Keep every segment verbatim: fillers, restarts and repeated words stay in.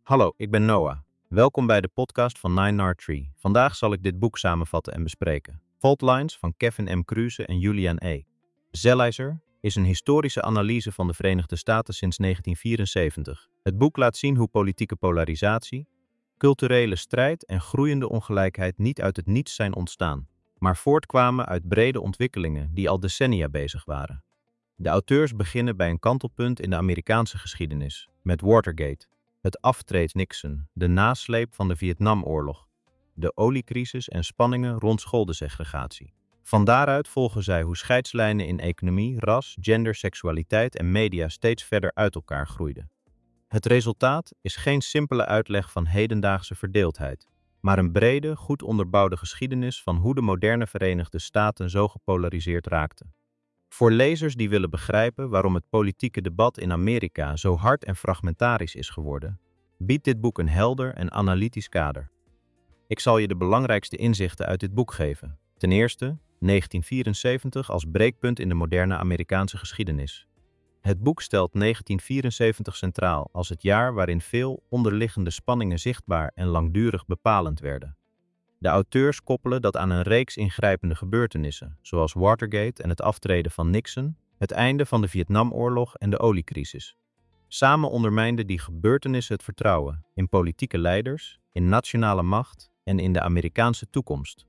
Hallo, ik ben Noah. Welkom bij de podcast van Nine Nard Tree. Vandaag zal ik dit boek samenvatten en bespreken. Fault Lines van Kevin M. Kruse en Julian E. Zelizer is een historische analyse van de Verenigde Staten sinds negentien vierenzeventig. Het boek laat zien hoe politieke polarisatie, culturele strijd en groeiende ongelijkheid niet uit het niets zijn ontstaan, maar voortkwamen uit brede ontwikkelingen die al decennia bezig waren. De auteurs beginnen bij een kantelpunt in de Amerikaanse geschiedenis, met Watergate, het aftreed Nixon, de nasleep van de Vietnamoorlog, de oliecrisis en spanningen rond schoolsegregatie. Van daaruit volgen zij hoe scheidslijnen in economie, ras, gender, seksualiteit en media steeds verder uit elkaar groeiden. Het resultaat is geen simpele uitleg van hedendaagse verdeeldheid, maar een brede, goed onderbouwde geschiedenis van hoe de moderne Verenigde Staten zo gepolariseerd raakten. Voor lezers die willen begrijpen waarom het politieke debat in Amerika zo hard en fragmentarisch is geworden, biedt dit boek een helder en analytisch kader. Ik zal je de belangrijkste inzichten uit dit boek geven. Ten eerste, negentien vierenzeventig als breekpunt in de moderne Amerikaanse geschiedenis. Het boek stelt negentien vierenzeventig centraal als het jaar waarin veel onderliggende spanningen zichtbaar en langdurig bepalend werden. De auteurs koppelen dat aan een reeks ingrijpende gebeurtenissen, zoals Watergate en het aftreden van Nixon, het einde van de Vietnamoorlog en de oliecrisis. Samen ondermijnden die gebeurtenissen het vertrouwen in politieke leiders, in nationale macht en in de Amerikaanse toekomst.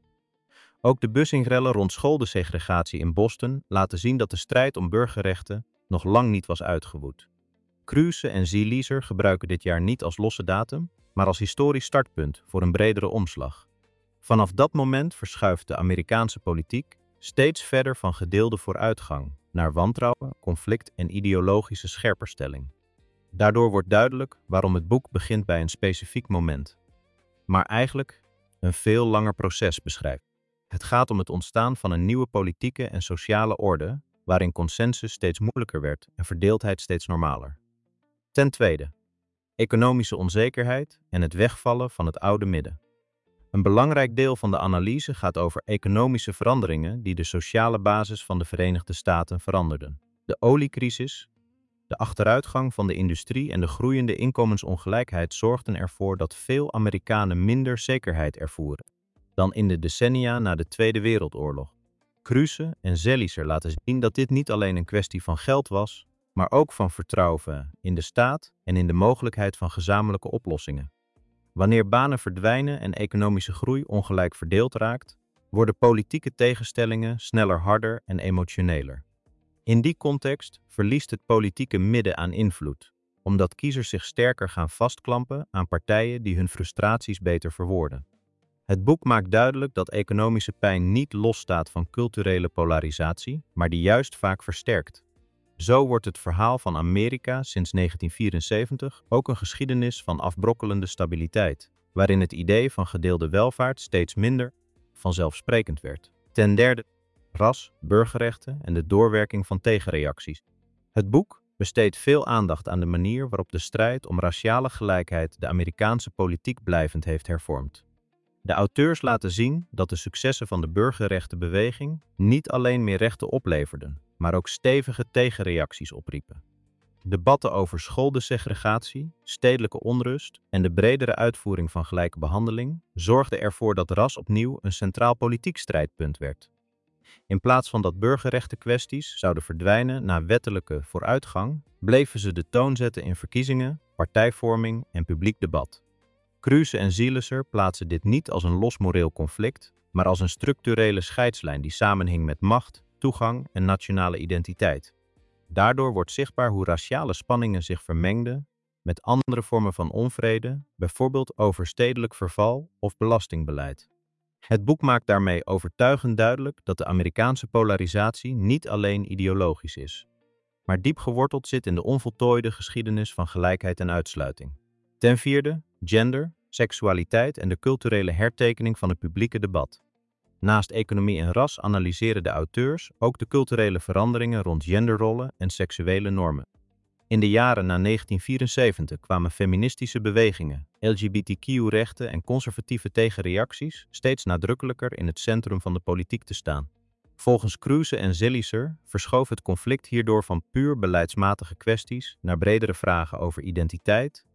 Ook de bussingrellen rond schoolsegregatie in Boston laten zien dat de strijd om burgerrechten nog lang niet was uitgewoed. Kruse en Zelizer gebruiken dit jaar niet als losse datum, maar als historisch startpunt voor een bredere omslag. Vanaf dat moment verschuift de Amerikaanse politiek steeds verder van gedeelde vooruitgang naar wantrouwen, conflict en ideologische scherperstelling. Daardoor wordt duidelijk waarom het boek begint bij een specifiek moment, maar eigenlijk een veel langer proces beschrijft. Het gaat om het ontstaan van een nieuwe politieke en sociale orde, waarin consensus steeds moeilijker werd en verdeeldheid steeds normaler. Ten tweede, economische onzekerheid en het wegvallen van het oude midden. Een belangrijk deel van de analyse gaat over economische veranderingen die de sociale basis van de Verenigde Staten veranderden. De oliecrisis, de achteruitgang van de industrie en de groeiende inkomensongelijkheid zorgden ervoor dat veel Amerikanen minder zekerheid ervoeren dan in de decennia na de Tweede Wereldoorlog. Kruse en Zelizer laten zien dat dit niet alleen een kwestie van geld was, maar ook van vertrouwen in de staat en in de mogelijkheid van gezamenlijke oplossingen. Wanneer banen verdwijnen en economische groei ongelijk verdeeld raakt, worden politieke tegenstellingen sneller harder en emotioneler. In die context verliest het politieke midden aan invloed, omdat kiezers zich sterker gaan vastklampen aan partijen die hun frustraties beter verwoorden. Het boek maakt duidelijk dat economische pijn niet losstaat van culturele polarisatie, maar die juist vaak versterkt. Zo wordt het verhaal van Amerika sinds negentien vierenzeventig ook een geschiedenis van afbrokkelende stabiliteit, waarin het idee van gedeelde welvaart steeds minder vanzelfsprekend werd. Ten derde, ras, burgerrechten en de doorwerking van tegenreacties. Het boek besteedt veel aandacht aan de manier waarop de strijd om raciale gelijkheid de Amerikaanse politiek blijvend heeft hervormd. De auteurs laten zien dat de successen van de burgerrechtenbeweging niet alleen meer rechten opleverden, maar ook stevige tegenreacties opriepen. Debatten over schoolsegregatie, stedelijke onrust en de bredere uitvoering van gelijke behandeling zorgden ervoor dat ras opnieuw een centraal politiek strijdpunt werd. In plaats van dat burgerrechtenkwesties zouden verdwijnen na wettelijke vooruitgang, bleven ze de toon zetten in verkiezingen, partijvorming en publiek debat. Kruse en Zelizer plaatsen dit niet als een los moreel conflict, maar als een structurele scheidslijn die samenhing met macht, toegang en nationale identiteit. Daardoor wordt zichtbaar hoe raciale spanningen zich vermengden met andere vormen van onvrede, bijvoorbeeld over stedelijk verval of belastingbeleid. Het boek maakt daarmee overtuigend duidelijk dat de Amerikaanse polarisatie niet alleen ideologisch is, maar diep geworteld zit in de onvoltooide geschiedenis van gelijkheid en uitsluiting. Ten vierde, gender, seksualiteit en de culturele hertekening van het publieke debat. Naast economie en ras analyseren de auteurs ook de culturele veranderingen rond genderrollen en seksuele normen. In de jaren na negentien vierenzeventig kwamen feministische bewegingen, L G B T Q-rechten en conservatieve tegenreacties steeds nadrukkelijker in het centrum van de politiek te staan. Volgens Kruse en Zelizer verschoof het conflict hierdoor van puur beleidsmatige kwesties naar bredere vragen over identiteit,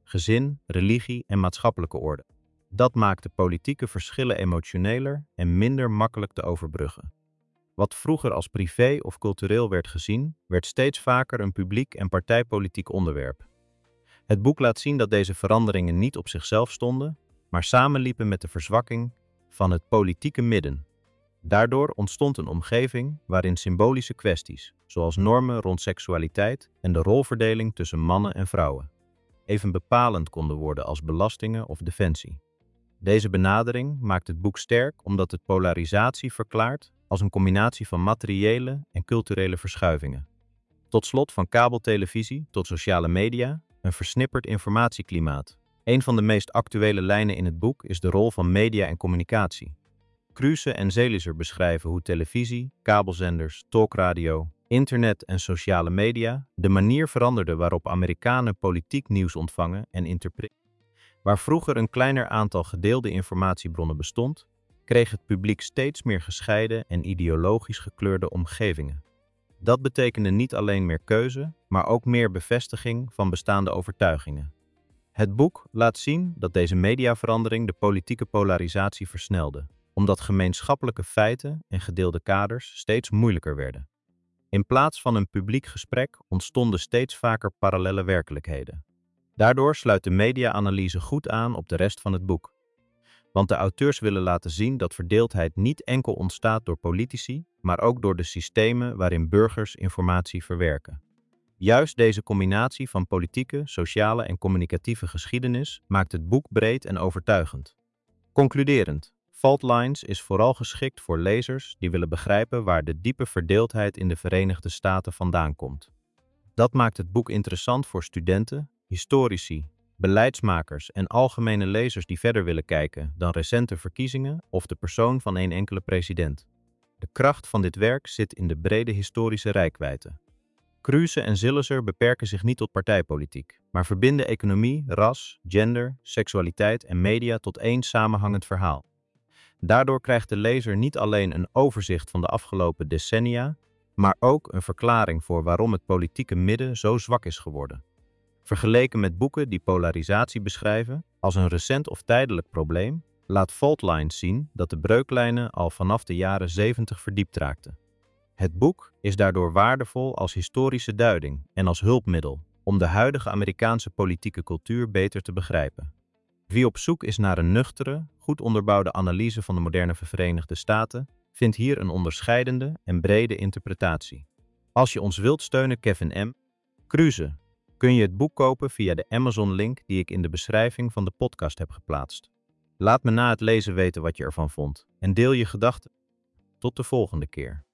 gezin, religie en maatschappelijke orde. Dat maakt de politieke verschillen emotioneler en minder makkelijk te overbruggen. Wat vroeger als privé of cultureel werd gezien, werd steeds vaker een publiek en partijpolitiek onderwerp. Het boek laat zien dat deze veranderingen niet op zichzelf stonden, maar samenliepen met de verzwakking van het politieke midden. Daardoor ontstond een omgeving waarin symbolische kwesties, zoals normen rond seksualiteit en de rolverdeling tussen mannen en vrouwen, even bepalend konden worden als belastingen of defensie. Deze benadering maakt het boek sterk omdat het polarisatie verklaart als een combinatie van materiële en culturele verschuivingen. Tot slot, van kabeltelevisie tot sociale media, een versnipperd informatieklimaat. Een van de meest actuele lijnen in het boek is de rol van media en communicatie. Kruse en Seeliger beschrijven hoe televisie, kabelzenders, talkradio, internet en sociale media de manier veranderden waarop Amerikanen politiek nieuws ontvangen en interpreteren. Waar vroeger een kleiner aantal gedeelde informatiebronnen bestond, kreeg het publiek steeds meer gescheiden en ideologisch gekleurde omgevingen. Dat betekende niet alleen meer keuze, maar ook meer bevestiging van bestaande overtuigingen. Het boek laat zien dat deze mediaverandering de politieke polarisatie versnelde, omdat gemeenschappelijke feiten en gedeelde kaders steeds moeilijker werden. In plaats van een publiek gesprek ontstonden steeds vaker parallelle werkelijkheden. Daardoor sluit de media-analyse goed aan op de rest van het boek. Want de auteurs willen laten zien dat verdeeldheid niet enkel ontstaat door politici, maar ook door de systemen waarin burgers informatie verwerken. Juist deze combinatie van politieke, sociale en communicatieve geschiedenis maakt het boek breed en overtuigend. Concluderend, Fault Lines is vooral geschikt voor lezers die willen begrijpen waar de diepe verdeeldheid in de Verenigde Staten vandaan komt. Dat maakt het boek interessant voor studenten, historici, beleidsmakers en algemene lezers die verder willen kijken dan recente verkiezingen of de persoon van een enkele president. De kracht van dit werk zit in de brede historische reikwijdte. Kruse en Seeliger beperken zich niet tot partijpolitiek, maar verbinden economie, ras, gender, seksualiteit en media tot één samenhangend verhaal. Daardoor krijgt de lezer niet alleen een overzicht van de afgelopen decennia, maar ook een verklaring voor waarom het politieke midden zo zwak is geworden. Vergeleken met boeken die polarisatie beschrijven als een recent of tijdelijk probleem, laat Fault Lines zien dat de breuklijnen al vanaf de jaren zeventig verdiept raakten. Het boek is daardoor waardevol als historische duiding en als hulpmiddel om de huidige Amerikaanse politieke cultuur beter te begrijpen. Wie op zoek is naar een nuchtere, goed onderbouwde analyse van de moderne Verenigde Staten, vindt hier een onderscheidende en brede interpretatie. Als je ons wilt steunen, Kevin M. Kruse, kun je het boek kopen via de Amazon-link die ik in de beschrijving van de podcast heb geplaatst. Laat me na het lezen weten wat je ervan vond en deel je gedachten. Tot de volgende keer.